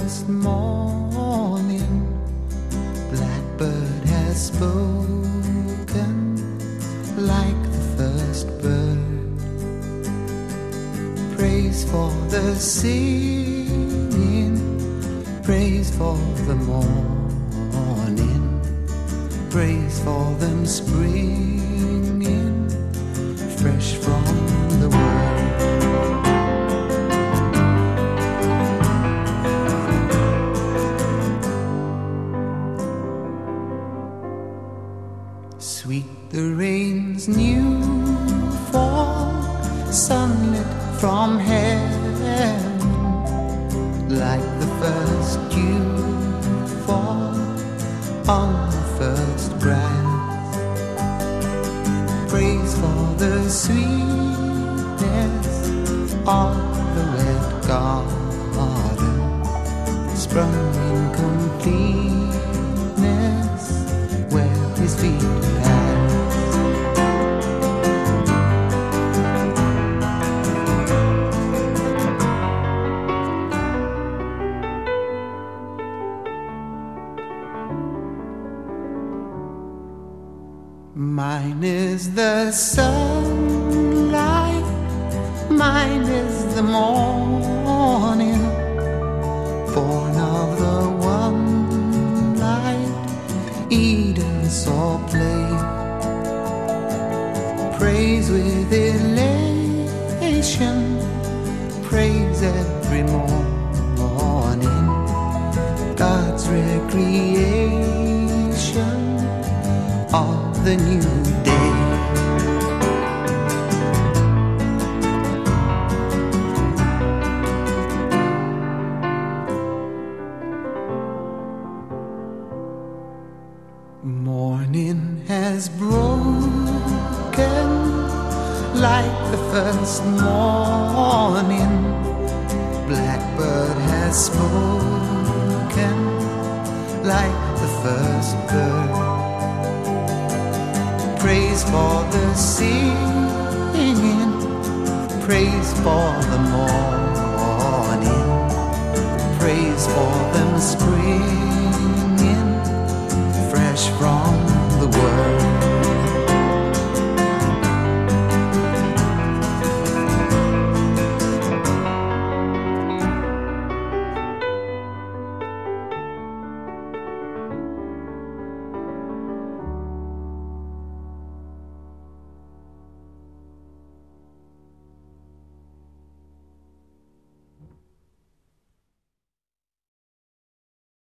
first morning, blackbird has spoken like the first bird. Praise for the singing, praise for the morning, praise for them springing fresh from the world. Sweet the rain's new fall, sunlit from heaven, like the first dew fall on the first grass. Praise for the sweetness of the wet garden, sprung in completeness where his feet pass. Mine is the sunlight, mine is the morning, born of the one light Eden saw play. Praise with elation, praise every morning, God's recreation of the new day. Morning has broken like the first morning, blackbird has spoken like the first bird. Praise for the singing, praise for the morning, praise for them springing fresh from the world.